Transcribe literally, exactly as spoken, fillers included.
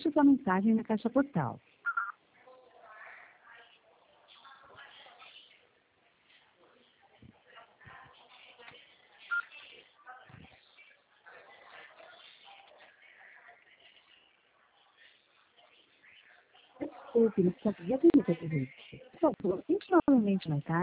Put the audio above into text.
Deixe sua mensagem na caixa postal. Desculpe, não consegui atender seu pedido. Por favor, tente novamente mais tarde.